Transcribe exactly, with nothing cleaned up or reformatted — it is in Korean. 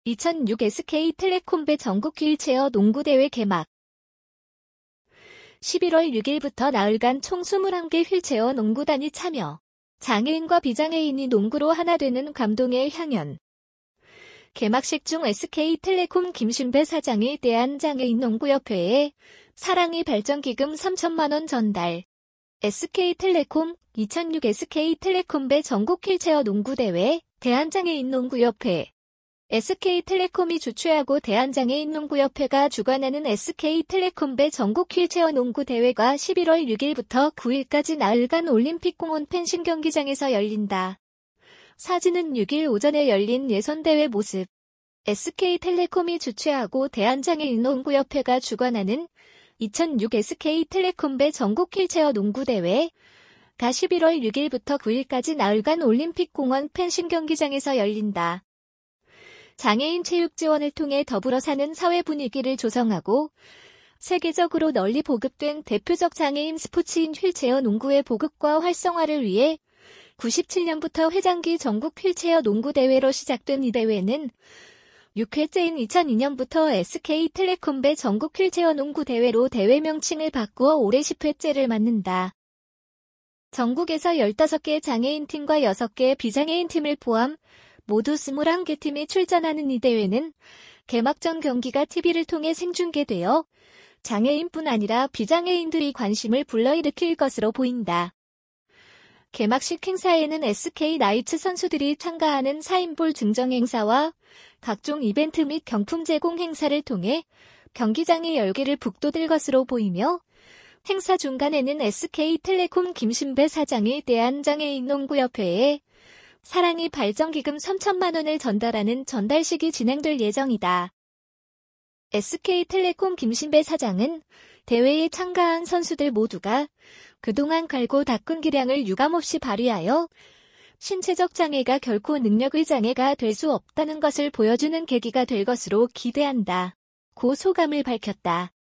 이천육 에스케이텔레콤배 전국 휠체어 농구대회 개막. 십일월 육일부터 나흘간 총 이십일 개 휠체어 농구단이 참여. 장애인과 비장애인이 농구로 하나 되는 감동의 향연. 개막식 중 에스케이텔레콤 김신배 사장이 대한장애인농구협회에 사랑이 발전기금 삼천만 원 전달. 에스케이텔레콤 이천육 에스케이텔레콤배 전국 휠체어 농구대회 대한장애인농구협회 에스케이텔레콤이 주최하고 대한장애인농구협회가 주관하는 에스케이텔레콤배 전국 휠체어 농구대회가 십일월 육일부터 구일까지 나흘간 올림픽공원 펜싱 경기장에서 열린다. 사진은 육일 오전에 열린 예선대회 모습. 에스케이텔레콤이 주최하고 대한장애인농구협회가 주관하는 이천육 에스케이텔레콤배 전국 휠체어 농구대회가 십일월 육일부터 구일까지 나흘간 올림픽공원 펜싱 경기장에서 열린다. 장애인 체육 지원을 통해 더불어 사는 사회 분위기를 조성하고 세계적으로 널리 보급된 대표적 장애인 스포츠인 휠체어 농구의 보급과 활성화를 위해 구십칠년부터 회장기 전국 휠체어 농구대회로 시작된 이 대회는 육 회째인 이천이년부터 에스케이텔레콤배 전국 휠체어 농구대회로 대회 명칭을 바꾸어 올해 십 회째를 맞는다. 전국에서 열다섯 개 장애인 팀과 여섯 개 비장애인 팀을 포함 모두 이십일 개 팀이 출전하는 이 대회는 개막전 경기가 티비를 통해 생중계되어 장애인뿐 아니라 비장애인들이 관심을 불러일으킬 것으로 보인다. 개막식 행사에는 에스케이 나이츠 선수들이 참가하는 사인볼 증정 행사와 각종 이벤트 및 경품 제공 행사를 통해 경기장의 열기를 북돋을 것으로 보이며 행사 중간에는 에스케이텔레콤 김신배 사장이 대한장애인농구협회에 사랑이 발전기금 삼천만 원을 전달하는 전달식이 진행될 예정이다. 에스케이텔레콤 김신배 사장은 대회에 참가한 선수들 모두가 그동안 갈고 닦은 기량을 유감없이 발휘하여 신체적 장애가 결코 능력의 장애가 될 수 없다는 것을 보여주는 계기가 될 것으로 기대한다. 고 소감을 밝혔다.